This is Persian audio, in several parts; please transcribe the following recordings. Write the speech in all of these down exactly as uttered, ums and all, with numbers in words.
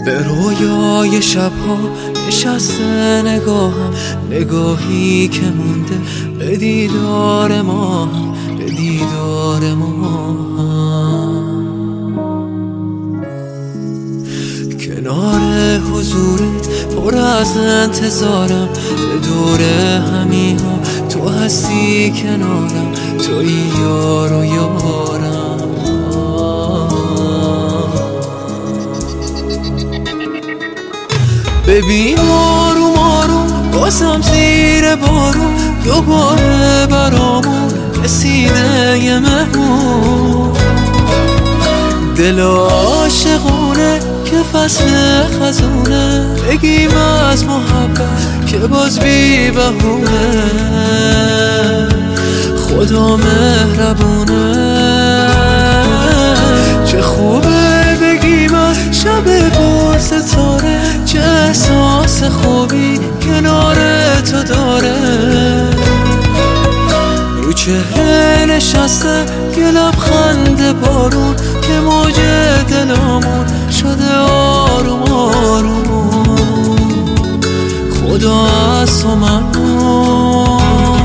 به رویای شبها نشسته نگاهم، نگاهی که مونده به دیدار ما هم، به دیدار ما هم. کنار حضورت پر از انتظارم، به دور همی ها تو هستی کنارم، توی یار و یارم. ببین آروم آروم بازم زیر بارون دوباره برامون رسیده یه مهمون. دل عاشقونه که فصل خزونه، بگیم از محبت که باز بی بهونه. خدا مهربونه، چه خوبه بگیم از شب پر ستاره، چه احساس خوبی کنار تو داره. رو چهره نشسته یه لبخند بارون که موج دلامون شده آروم آروم. خدا از تو ممنون.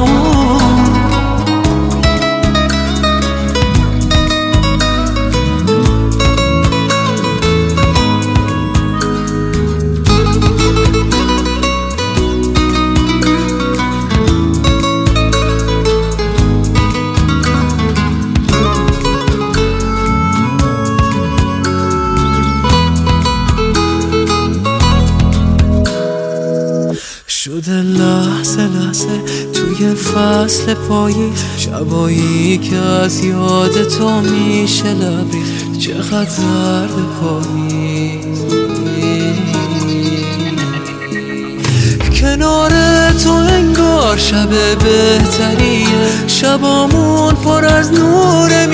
شده لحظه لحظه توی فصل پایی، شبایی که از یاد تو میشه لبریز، چقدر زرد پایی. کنار تو انگار شب بهتریه، شبامون پر از نور